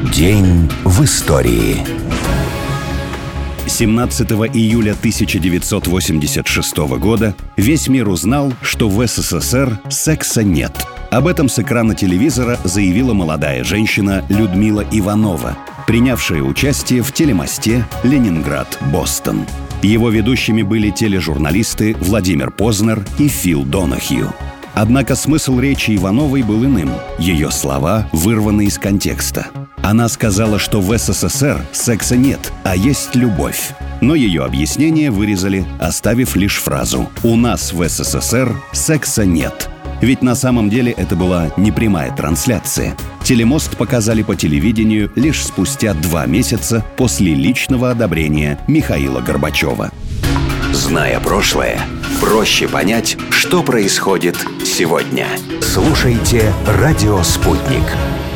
День в истории. 17 июля 1986 года весь мир узнал, что в СССР секса нет. Об этом с экрана телевизора заявила молодая женщина Людмила Иванова, принявшая участие в телемосте «Ленинград-Бостон». Его ведущими были тележурналисты Владимир Познер и Фил Донахью. Однако смысл речи Ивановой был иным. Ее слова вырваны из контекста. Она сказала, что в СССР секса нет, а есть любовь. Но ее объяснение вырезали, оставив лишь фразу «У нас в СССР секса нет». Ведь на самом деле это была непрямая трансляция. Телемост показали по телевидению лишь спустя 2 месяца после личного одобрения Михаила Горбачева. Зная прошлое, проще понять, что происходит сегодня. Слушайте «Радио Спутник».